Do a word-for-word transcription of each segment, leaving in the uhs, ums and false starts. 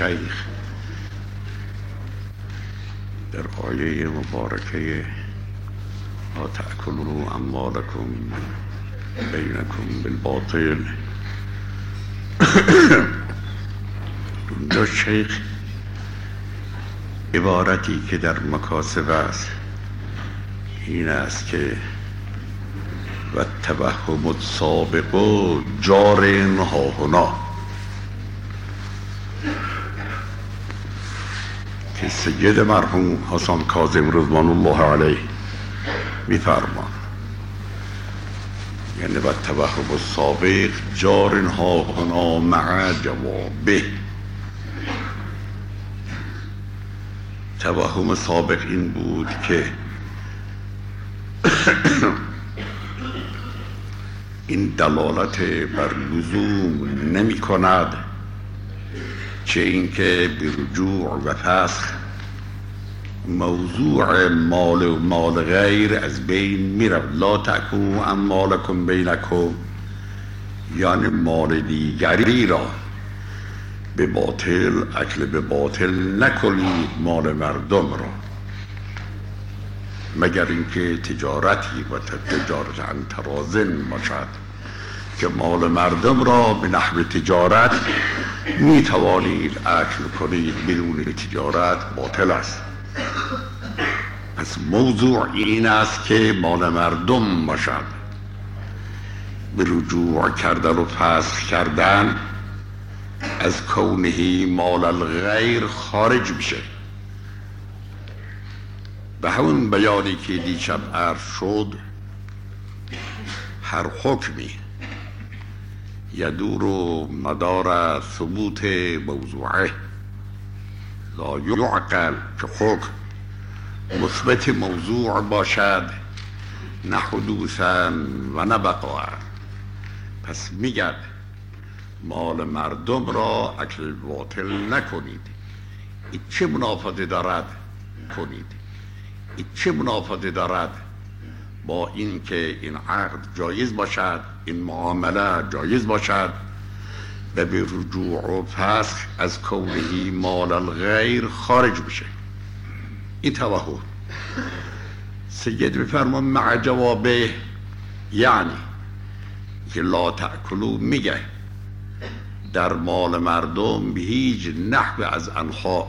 شیخ در آیه مبارکه لا تأکلوا اموالکم بینکم بالباطل اونجا شیخ عبارتی که در مکاسب است این است که و توهم السابق جار هاهنا، که سید مرحوم حسن کاظم رضوان الله علیه میفرمان یعنی و توهم السابق جار هاهنا مع جوابه. توهم سابق این بود که این دلالت بر لزوم نمی کند، چه اینکه به رجوع و فسخ موضوع مال و مال غیر از بین می رود. لا تأکلوا اموالکم بینکم یعنی مال دیگری را به باطل اکل به باطل نکنید، مال مردم را، مگر اینکه تجارتی و تجارت عن تراضٍ باشد که مال مردم را به نحو تجارت می توانید اکل کنید، بدون تجارت باطل است. پس موضوع این است که مال مردم باشد، به رجوع کردن و فسخ کردن از کونه مال الغیر خارج میشه. به همون بیانی که دیشب عرض شد، هر حکمی یدور مدار ثبوت موضوعه، لا یعقل که حکم مثبت موضوع باشد، نه حدوثا و نه بقاء. پس میگن مال مردم را اکل باطل نکنید. این چه منافاتی دارد؟ کنید. این چه منافاتی دارد با این که این عقد جایز باشد، این معامله جایز باشد و به رجوع و فسخ از کونه مال الغیر خارج بشه؟ این توهم. سید بفرمان مع جوابه، یعنی که لا تأکلوا میگه در مال مردم به هیچ نحو از آنها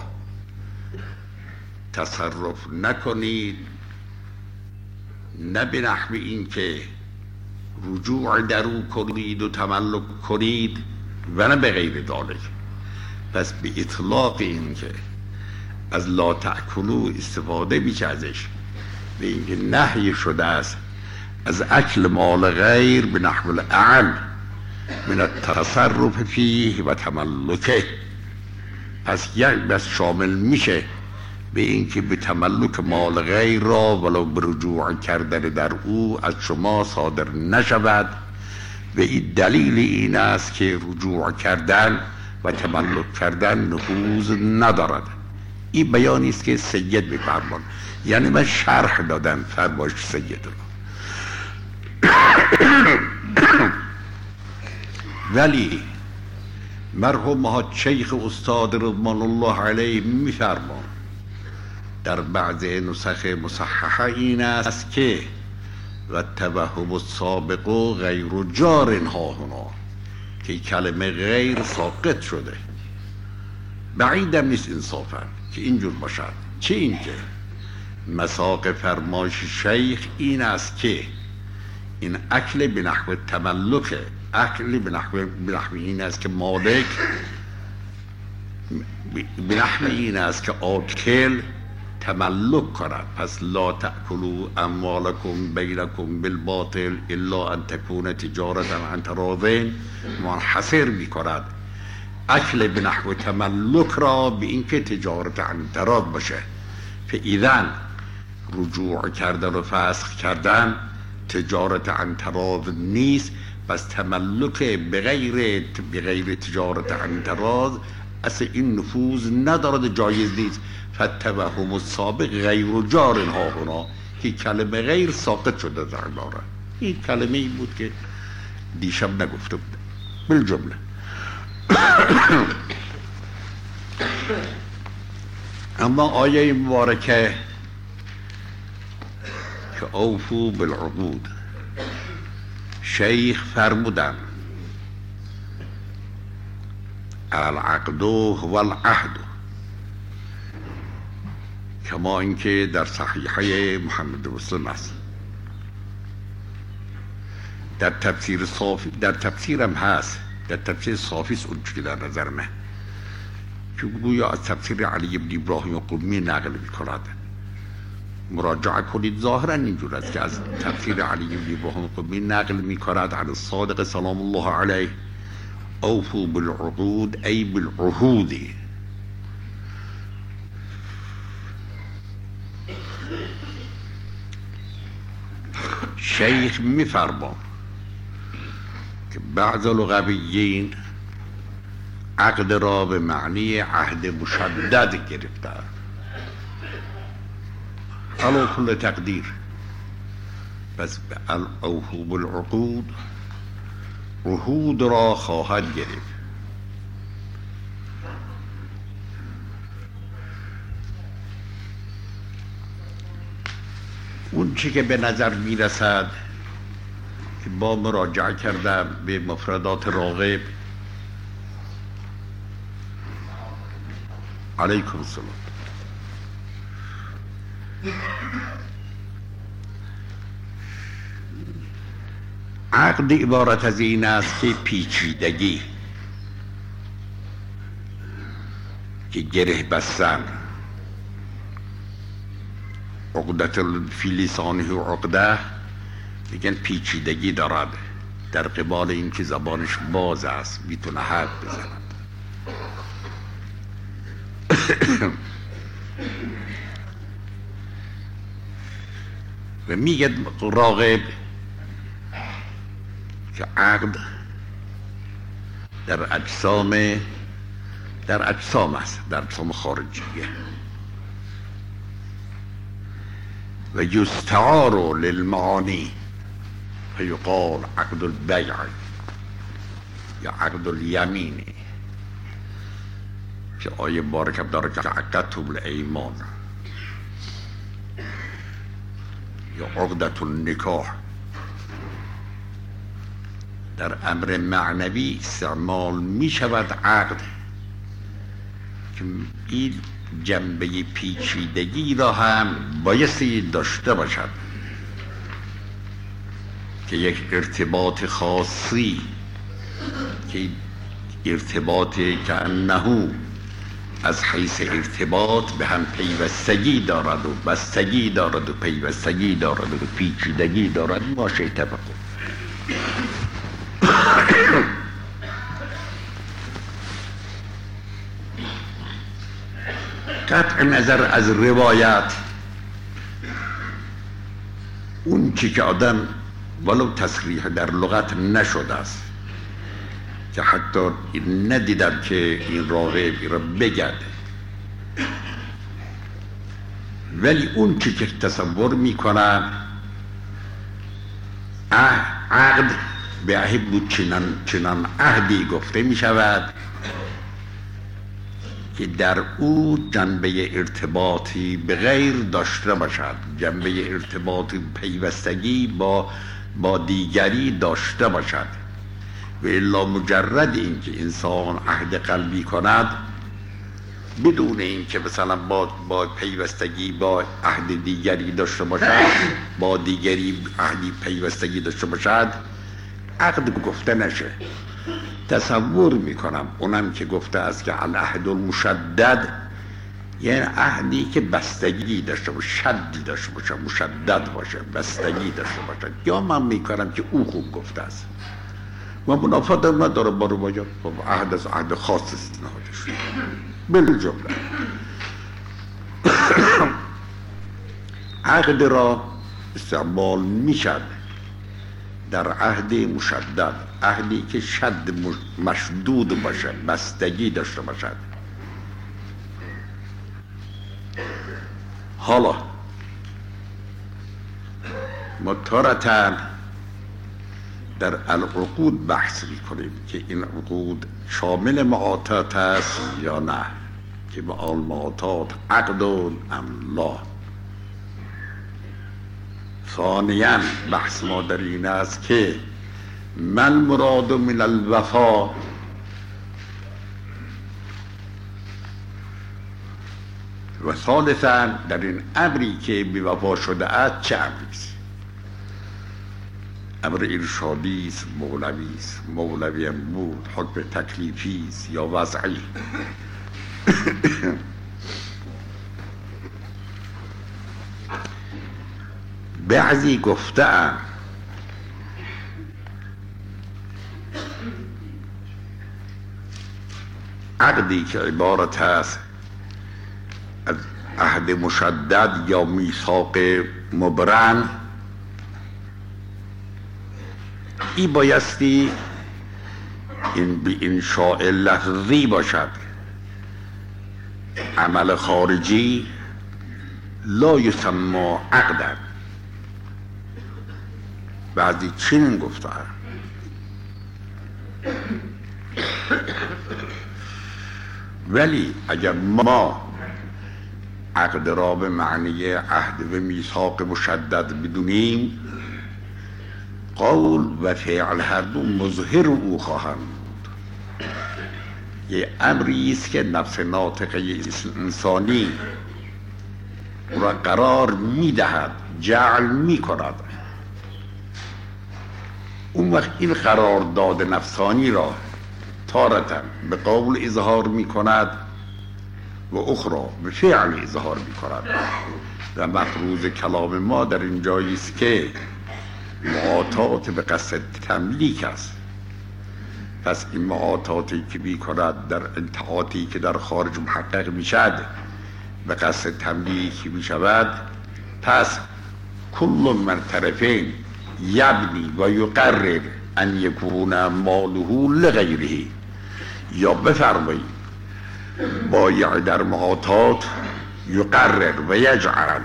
تصرف نکنید، نه به نحو این که رجوع درو کنید و تملک کنید و نه به غیر ذالک. پس به اطلاق این که از لا تأکلوا استفاده میشه ازش به اینکه نهی شده است از اکل مال غیر به نحو الاعم من التصرف فیه و تملکه. پس یک بس شامل میشه به اینکه به تملک مال غیر را ولو به رجوع کردن در او از شما صادر نشود. و این دلیل این است که رجوع کردن و تملک کردن نفوذ ندارد. این بیانی است که سید بفرمان، یعنی من شرح دادم فرمایش سید را. ولی مرحوم مها شیخ استاد رضوان الله علیه میفرمان در بعض نسخ مصححه این است که و توهم السابق غیر جار هاهنا، که کلمه غیر ساقط شده. بعیدم نیست انصافا که اینجور باشد. چه اینکه مساق فرمایش شیخ این است که این اکل به نحو تملک، اکل به نحو, به نحو این است که مالک، به نحو این است که آکل تملک کند. پس لا تأکلوا اموالکم بینکم بالباطل الا ان تکون تجارتا عن تراضٍ منحصر می کند اکل به نحو تملک را به اینکه تجارت عن تراض باشه. فاذا رجوع کردن و فسخ کردن تجارت عن تراض نیست. پس تملک بغیر بغیر تجارت عن تراض اصلا این نفوذ ندارد، جایز نیست. فتوهم السابق غیر جار هاهنا، که کلمه غیر ساقط شده در عبارت. این کلمه ای بود که دیشب نگفته بود بالجمله. اما آیه مبارکه که اوفو بالعقود، شیخ فرمودن العقد و العهد، کما اینکه در صحیحه محمد مسلم است. در تفسیر صافی، در تفسیرم هست، در تفسیر صافی است اون که در نظر من که گویا از تفسیر علی بن ابراهیم قمی نقل می‌کند. مراجعه کنید، ظاهرا اینجور است که از تفسیر علی بن ابراهیم قمی نقل می‌کند عن الصادق سلام الله علیه اوفوا بالعقود ای بالعهود. شیخ می‌فرماید که بعض لغویین عقد را به معنی عهد مشدد گرفتند علی کل تقدیر. پس اوفوا بالعقود عهود را خواهد گرفت. اون چی که به نظر میرسد که با مراجعه کردم به مفردات راغب علیکم السلام، عقد عبارت از این است که پیچیدگی، که گره بستن، عقدت فی لسانه و عقده میگن پیچیدگی دارد، در قبال این که زبانش باز است میتونه حرف بزند. و میگه راغب که عقد در اجسام در اجسام است، در اجسام خارجیه. و یستعار للمعانی فیقال عقد البیع یا عقد الیمین، که آیه بارکم داره که عقدتم الایمان یا عقدت النکاح. در امر معنوی استعمال می شود عقد که این جنبه پیچیدگی را هم بایستی داشته باشد، که یک ارتباط خاصی، که ارتباط که انه از حیث ارتباط به هم پیوستگی دارد و بستگی دارد و پیوستگی دارد و پیچیدگی دارد. ما شیطبقو قطع نظر از روایت، اون چی که آدم ولو تصریح در لغت نشده است، که حتی ندیدم که این راغب را بگرده، ولی اون چی که تصور میکنم عقد به عهد چنان چنان عهدی گفته می شود که در او جنبه ارتباطی به غیر داشته باشد، جنبه ارتباطی پیوستگی با با دیگری داشته باشد. و الا مجرد این که انسان عهد قلبی کند بدون این که مثلا با با پیوستگی با عهد دیگری داشته باشد، با دیگری عهدی پیوستگی داشته باشد، عقد گفته نشه. تصور میکنم اونم که گفته است که العهد المشدد یعنی عهدی که بستگی داشته باشه، شدی داشته باشه، مشدد باشه، بستگی داشته باشه. یا من میکنم که او خوب گفته است و منافات نداره با روایات، عهد از عهد خاص استناده شده بالجمله. عقد را استعمال میشد در عهد مشدد، عهدی که شد مشدود باشه، بستگی داشته باشد. حالا ما تارتاً در العقود بحث میکنیم که این عقود شامل معاطات است یا نه. که به آلماتات عقد املا. ثانیاً بحث ما در این است که من مراد من الوفا، و ثالثاً در این امری که بی وفا شده است چه امری است؟ امر ارشادی است، مولوی است، مولوی هم بود، حکم تکلیفی است یا وضعی؟ بعضی گفته‌اند عقدی که عبارت است از عهد مشدد یا میثاق مبرم، این بایستی این به انشاء لفظی باشد، عمل خارجی لا یسمى عقدا. بعضی چنین گفته اند. ولی اگر ما عقد را به معنی عهد و میثاق مشدد بدونیم، قول و فعل هر دو مظهر او خواهند بود. یه امری است که نفس ناطقه انسانی را قرار میدهد، جعل میکند. اون وقت این قرارداد نفسانی را تارة به قول اظهار میکند و اخرى به فعل اظهار میکند. و مفروض کلام ما در این جایی است که معاطات به قصد تملیک است. پس این معاطاتی که میکند در انتعاطی که در خارج محقق میشد به قصد تملیک میشود، پس کل من طرفین یبنی و یقرر ان یکون ماله لغیره. یا بفرمایید بایع در معاطات یقرر و یجعل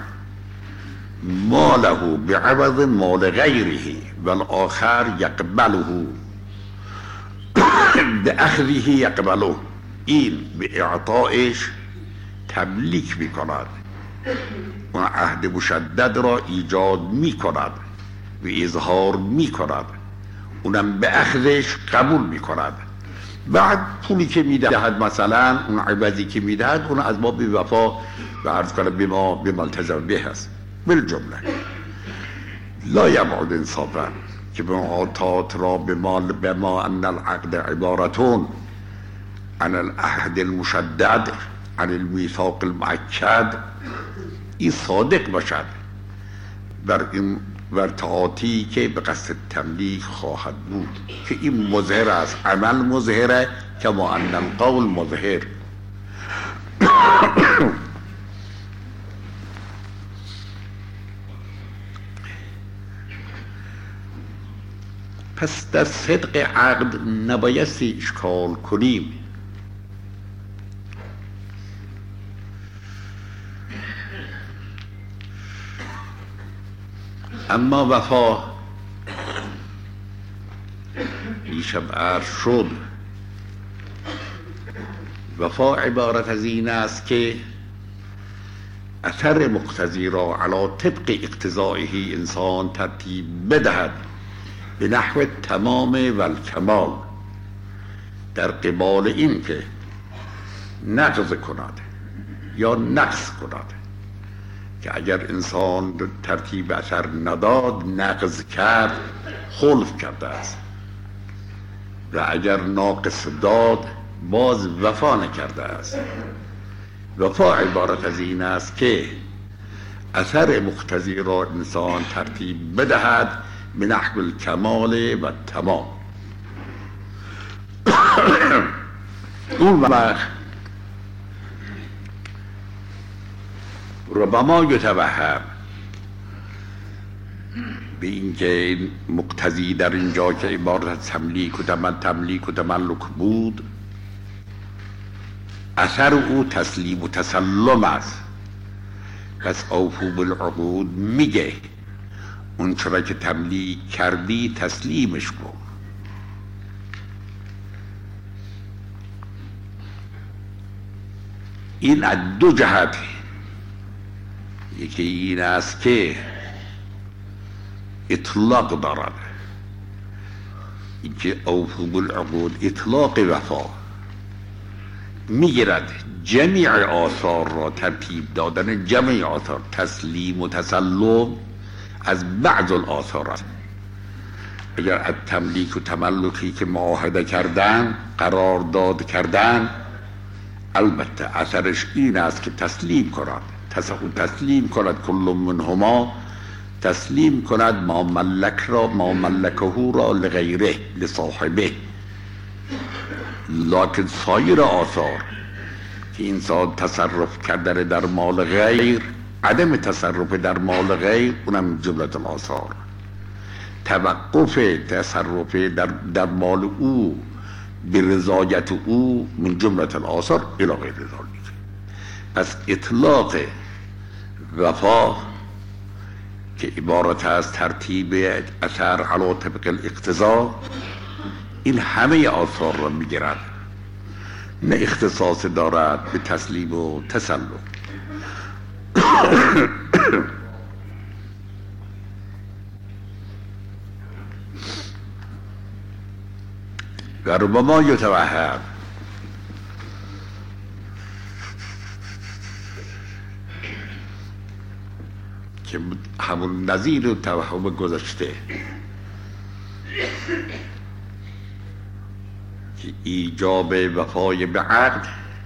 ماله بعوض مال غیره والآخر یقبله باخذه یقبله. این به اعطایش تملیک میکند، اون عهد مشدد را ایجاد میکند و اظهار میکند، اونم به اخذش قبول میکند. بعد پولی که میدهد، مثلا اون عوضی که میدهد، اون از ما بی وفا و عرض کنم به ما به ملتزم به هست. بالجمله لا یبعد انصافا که به معاطات را به مال به ما ان العقد عبارتون عن العهد المشدد عن المیثاق المؤکد، این صادق باشد بر این ورتعاتی که به قصد تملیک خواهد بود، که این مظهر است، عمل مظهره کما ان القول مظهر. پس در صدق عقد نبایستی اشکال کنیم. اما وفا دیشب عرض شد، وفا عبارت از این است که اثر مقتضی را علی طبق اقتضائه انسان ترتیب بدهد به نحو تمام و الکمال، در قبال این که نقض کند یا نقص کند، که اگر انسان ترتیب اثر نداد نقض کرد خلف کرده است، و اگر ناقص داد باز وفا نکرده است. وفا عبارت از این است که اثر مقتضی را انسان ترتیب بدهد به نحو الکمال و تمام. اون وقت ربما یتوهم به اینکه مقتضی در اینجا که عبارت تملیک و تمن تملیک و تملک بود، اثر او تسلیم و تسلم است. پس اوفو بالعقود میگه اون چرا که تملیک کردی تسلیمش کن. این از دو جهت، یکی این است که اطلاق دارد، اینکه اوفوا بالعقود اطلاق وفا میگیرد، جمیع آثار را ترتیب دادن جمیع آثار، تسلیم و تسلم از بعض الآثار است. اگر از تملیک و تملکی که معاهده کردن قرارداد کردن، البته اثرش این است که تسلیم کند، تسلیم کند کل منهما، تسلیم کند ما ملک را، ما ملکه را لغیره لصاحبه. لکن سایر آثار که انسان تصرف کردن در مال غیر، عدم تصرف در مال غیر، اونم جملت الآثار. توقف تصرف در, در مال او برضایت او من جملت الآثار الی غیر ذلک. پس اطلاق وفا که عبارت از ترتیب اثر علی طبق الاقتضا، این همه آثار را میگیرد، نه اختصاص دارد به تسلیم و تسلم. و ربما یتوهم که همون نظیر و توهم گذشته که ایجاب وفای به عقد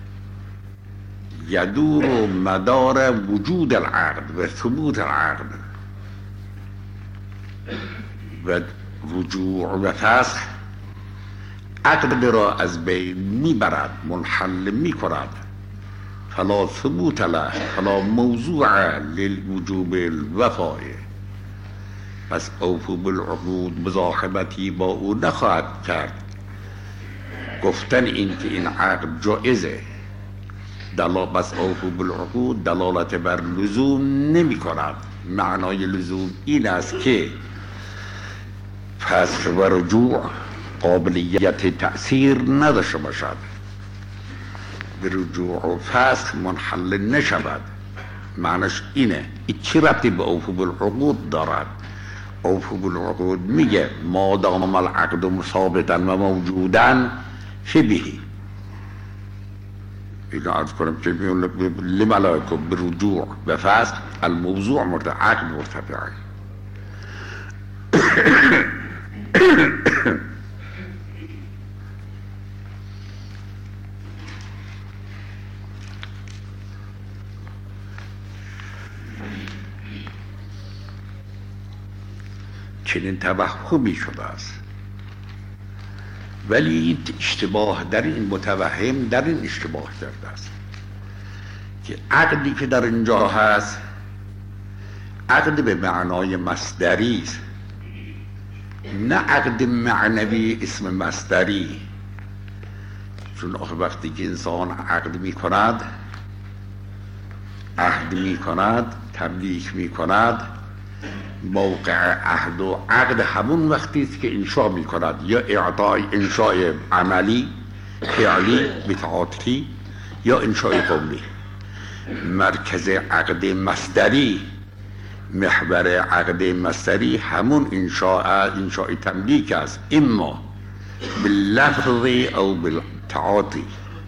یدور و مدار وجود العقد و ثبوت العقد و رجوع و فسخ عقد را از بین میبرد، منحل میکند، فلا ثبوت له، فلا موضوع للوجوب الوفای. پس اوفوا بالعقود مزاحمتی با او نخواهد کرد. گفتن این که این عقد جایزه دلالت، بس اوفوا بالعقود دلالت بر لزوم نمی کند. معنای لزوم این است که فسخ و رجوع قابلیت تأثیر نداشته باشد، به رجوع و فسخ منحل نشود. معنیش اینه. این چی ربطی به اوفوا بالعقود دارد؟ اوفوا بالعقود میگه ما دام العقد ثابتا و موجودا شبهی. اینا عرض کنم که لملائکه به رجوع و فسخ الموضوع مرتفع، عقد مرتفعه. چنین توهمی شده است، ولی اشتباه در این متوهم در این اشتباه کرده است که عقدی که در اینجا هست عقد به معنای مصدری است، نه عقد معنوی اسم مصدری. چون وقتی که انسان عقد می کند، عهد می کند، تملیک می کند، موقع عهد و عقد همون وقتی است که انشاء می کند، یا اعطای انشاء عملی فعلی بتعاطی یا انشاء قولی. مرکز عقد مصدری، محور عقد مصدری همون انشاء انشاء تملیک است، اما باللفظ او بالتعاطی.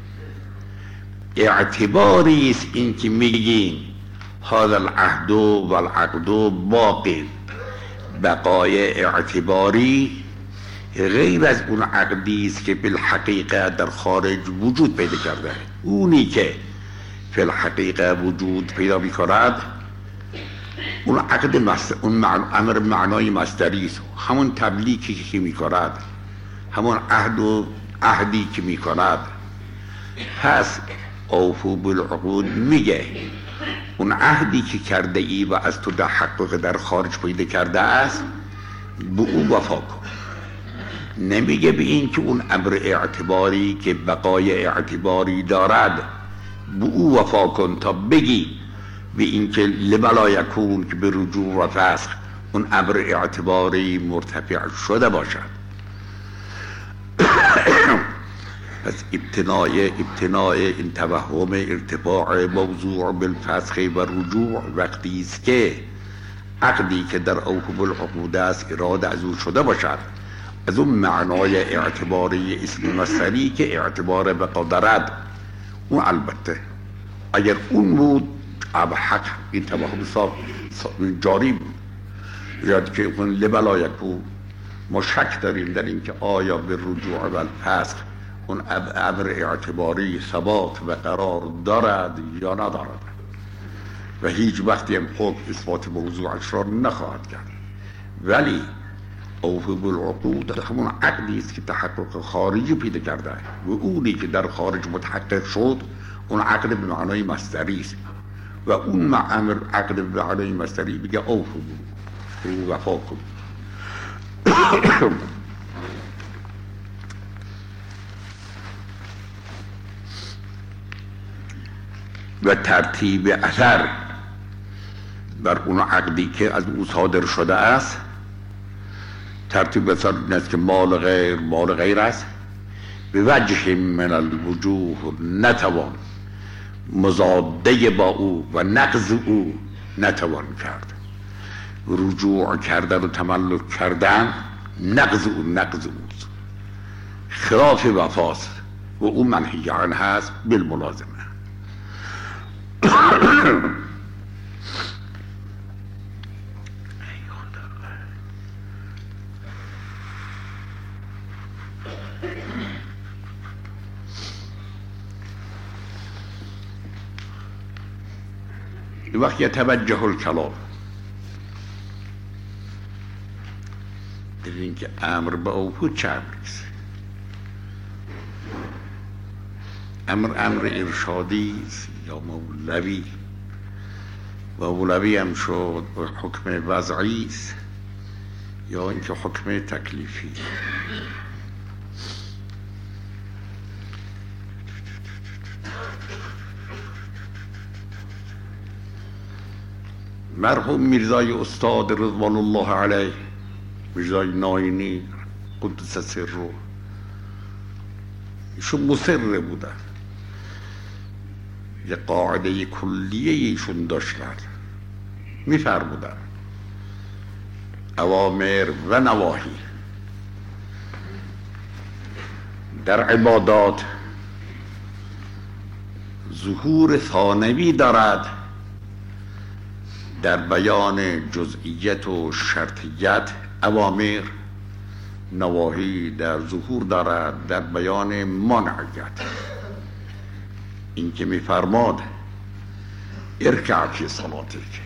اعتباری است این که میگیم هذا العهد والعقد باقی، بقای اعتباری غیر از اون عقدی است که بالحقیقه در خارج وجود پیدا کرده. اونی که فی الحقیقه وجود پیدا میکند اون عقد مصدر، اون معنی امر معنای مصدری است، همون تملیکی که میکند، همون عهد و عهدی که میکند. پس اوفوا بالعقود میگه اون عهدی که کرده ای و از تو تحقق در خارج پیدا کرده است به او وفا کن. نمیگه به این که اون امر اعتباری که بقای اعتباری دارد به او وفا کن، تا بگی به این که لما یکون که به رجوع و فسخ اون امر اعتباری مرتفع شده باشد. پس ابتناء ابتناء این توهم ارتفاع موضوع بالفسخ و رجوع وقتی است که عقدی که در اوهب العقود است اراده از او شده باشد از اون معنای اعتباری اسم مصدری که اعتبار به قدرت، اون البته اگر اون بود اب حق این توهم صاف جاری بود. یاد که اون لبلا یکو ما شک داریم در این که آیا به رجوع و الفسخ اون امر اعتباری ثبات و قرار دارد یا ندارد و هیچ وقتی هم حکم اثبات موضوعش را نخواهد کرد. ولی اوهب العقود همون عقلی است که تحقق خارجی پیدا کرده و اونی که در خارج متحقق شد اون عقد به معنای مصدری است و اون امر عقد به معنای مصدری میگه اوهب رو وفا کن. و ترتیب اثر بر اون عقدی که از او صادر شده است، ترتیب اثر این است که مال غیر مال غیر است، به وجه من الوجوه نتوان مضاده با او و نقض او نتوان کرد. رجوع کردن و تملک کردن نقض او نقض اوست، خلاف وفاست و او منهی عنه هست بالملازمه. وقت یتوجه الکلام در این که امر به اوهود چه امریست؟ امر امر ارشادی است یا مولوی؟ و مولوی هم شد و حکم وضعی است یا اینکه حکم تکلیفی؟ مرحوم میرزای استاد رضوان الله علیه، میرزای ناینی قدس سره، ایشون مصر بودن، یه قاعده کلیه ایشون داشتن، میفرمودن اوامر و نواهی در عبادات ظهور ثانوی دارد در بیان جزئیت و شرطیت، اوامر نواهی در ظهور دارد در بیان منعیت. این که میفرماد ارکع فی صلاتک،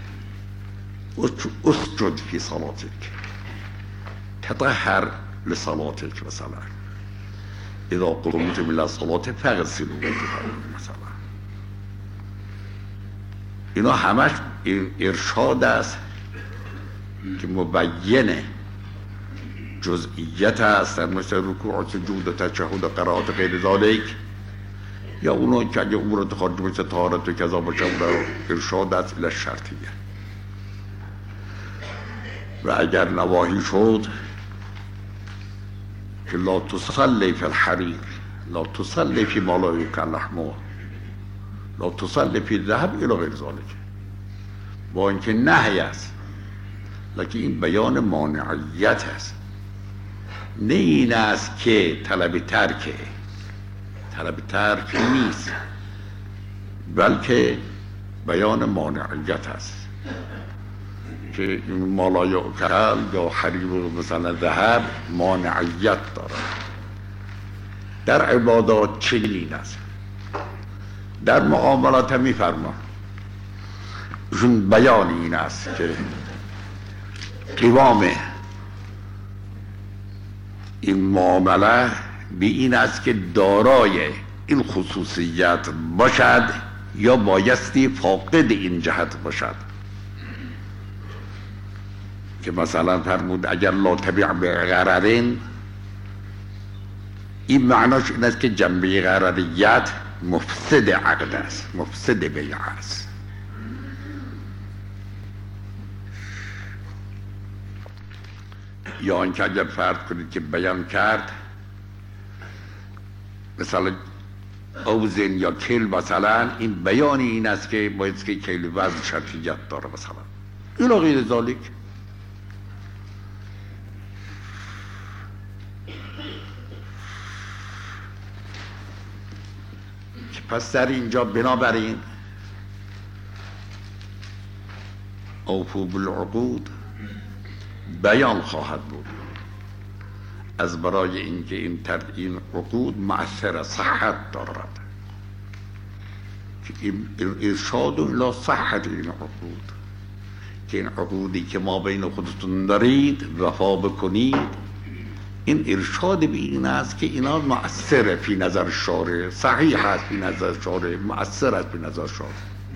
اسجد فی صلاتک، تطهر لصلاتک، مثلا اذا قمت من الصلاة فاغسلوا وجوهکم، مثلا اینا همش ارشاد است که مبین جزئیت است، مثل رکوع و سجود و تشهد و قرائت غیر ذالک، یا اونو که اگه امورات خارجی مثل طهارت و کذا باشه اون ارشاد است الی شرطیه. و اگر نواهی شد که لا تصلی فی الحریر، لا تصلی فی ما لا یکل لحمه، لا تصلی فی الذهب الی غیر ذالک، با اینکه نهی است لکن این بیان مانعیت است، نه این است که طلب ترکه، طلب ترک نیست بلکه بیان مانعیت است که این مالا یأکل یا حریر مثلا ذهب مانعیت دارد. در عبادات چنین است، در معاملات هم میفرما بیان این است که قوام این معامله به این است که دارای این خصوصیت باشد یا بایستی فاقد این جهت باشد. که مثلا فرمود اگر لا تبیع به غررین، این معناش این است که جنبه غرریت مفسد عقد است، مفسد بیع است. یا اینکه اگر فرض کنید که بیان کرد مثلا اوزن یا کل مثلا این بیان این است که باید که کل وزن شرطیت داره مثلا این غیر ذالک. پس در اینجا بنابراین اوفوا بالعقود بیان خواهد بود از برای اینکه این تر این عقود مؤثر صحت دارد که این ارشاد الی صحت این عقود که این عقودی که ما بین خودتون دارید وفا بکنید. این ارشاد به این است که اینا مؤثره فی نظر شارع، صحیح است فی نظر شارع، مؤثر است فی نظر شارع.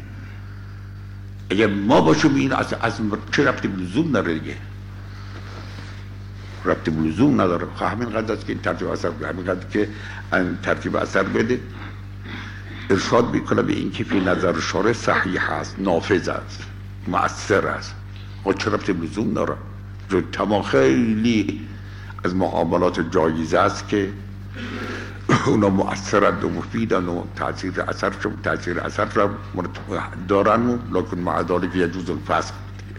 اگر ما باشیم این از, از چه ربطی به لزوم نداره دیگه، ربطی به لزوم نداره. خب همین قدر است که این ترتیب اثر بده، همین قدر که این ترتیب اثر بده ارشاد میکنه به این که فی نظر شارع صحیح است، نافذ است، مؤثر است. خب چه ربطی به لزوم داره؟ جو تمام خیلی از معاملات جایزه است که اونا مؤثرند و مفیدند و تاثیر اثر تاثیر اثر را دارن، لکن مع ذلك یجوز الفسخ.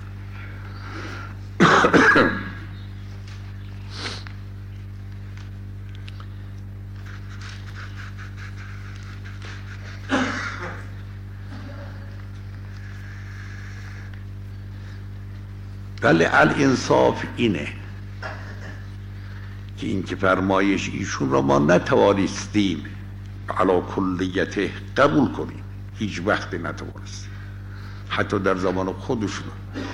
ولی الانصاف اینه که این که فرمایش ایشون را ما نتوانستیم علی کلیته قبول کنیم، هیچ وقت نتوانستیم، حتی در زمان خودشون.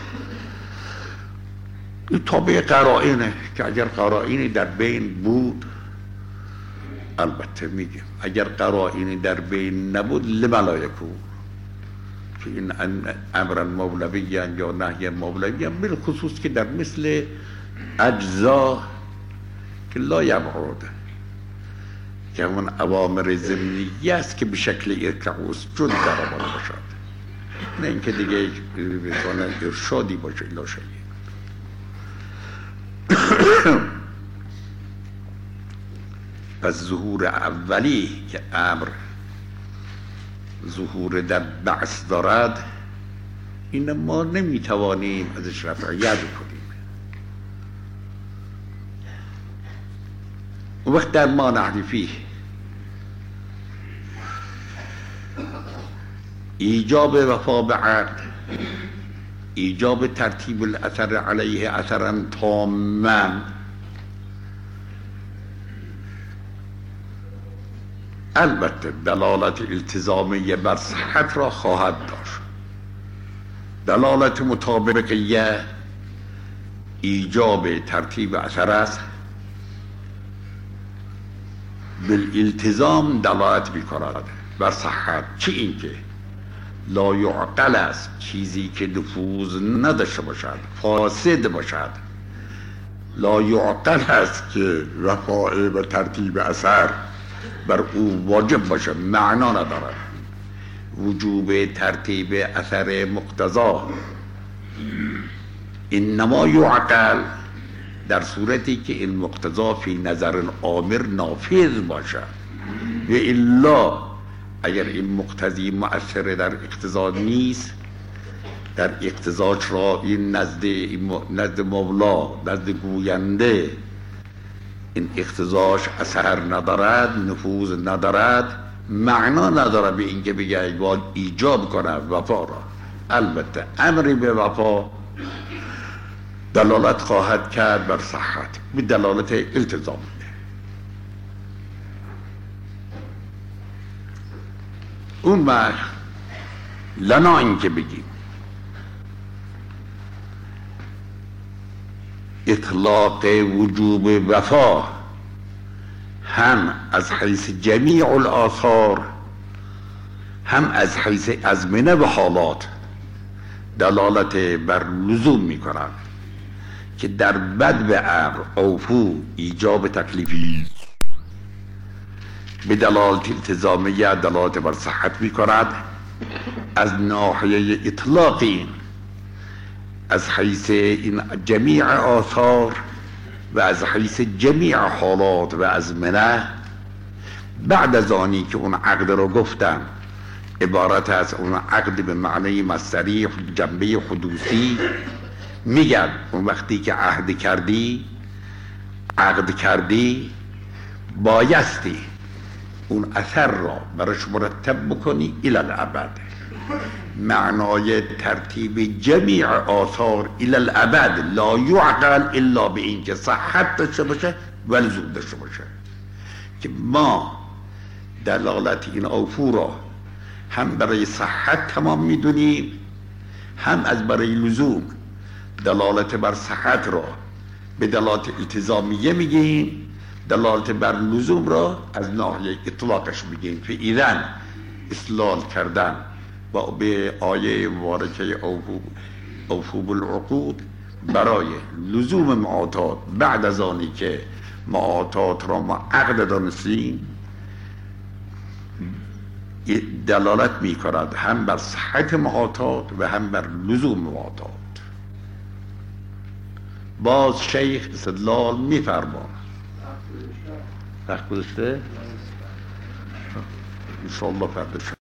این تابع قرائنه که اگر قرائنی در بین بود البته میگیم، اگر قرائنی در بین نبود لما لا یکون، که این امرا مولوی یا نهی مولوی بالخصوص که در مثل اجزا که لا یبعد که همون اوامر ضمنی است که به شکل ارکع اسجد در آمده باشد، نه اینکه دیگه بتوانند ارشادی باشه الا شیء. پس ظهور اولی که امر ظهور در بعث دارد، این ما نمیتوانیم ازش رفعیت کنیم. و وقت در ما نحرفی ایجاب وفا به عقد، ایجاب ترتیب الاثر علیه اثرا تاما، البته دلالت التزامیه بر صحت را خواهد داشت. دلالت مطابقیه ایجاب ترتیب اثر است، بالالتزام دلالت می‌کند بر صحت. چی این که لا یعقل است، چیزی که نفوذ نداشته باشد، فاسد باشد. لا یعقل است که رفاع و ترتیب اثر بر او واجب باشه، معنا ندارد. وجوب ترتیب اثر مقتضا انما یعقل در صورتی که این مقتضا فی نظر آمر نافذ باشد، و الا اگر این مقتضی مؤثر در اقتضا نیست، در اقتضاش را این نزد نزد مولا، نزد گوینده این اقتضاش اثر ندارد، نفوذ ندارد، معنا ندارد به اینکه بگه باید ایجاب کنه وفا را. البته امری به وفا دلالت خواهد کرد بر صحت به دلالت التزامیه. اون وقت لنا اینکه بگیم اطلاق وجوب وفا هم از حیث جمیع الآثار، هم از حیث ازمنه و حالات دلالت بر لزوم می کند که در بدء امر اوفو ایجاب تکلیفی به دلالت التزامیه دلالت بر صحت می کند. از ناحیه اطلاقی از حیث این جمیع آثار و از حیث جمیع حالات و ازمنه بعد از آنی که اون عقد رو گفتن عبارت از اون عقد به معنی مصدری جنبه حدوثی، میگن اون وقتی که عهد کردی عقد کردی بایستی اون اثر را براش مرتب بکنی الی الابد. معنای ترتیب جمیع آثار الی الابد لا یعقل الا به این که صحت داشته باشه و لزوم داشته باشه. که ما دلالت این اوفو را هم برای صحت تمام میدونیم، هم از برای لزوم دلالت بر صحت را به دلالت التزامیه میگیم، دلالت بر لزوم را از ناحیه اطلاقش میگیم. فاذن اصلال کردن و به آیه مبارکه اوفو اوفو بالعقود برای لزوم معاطات بعد از آنی که معاطات را ما عقد دانستیم دلالت می کند هم بر صحت معاطات و هم بر لزوم معاطات. باز شیخ استدلال می فرماند. وقت گذشته؟ انشاءالله فردا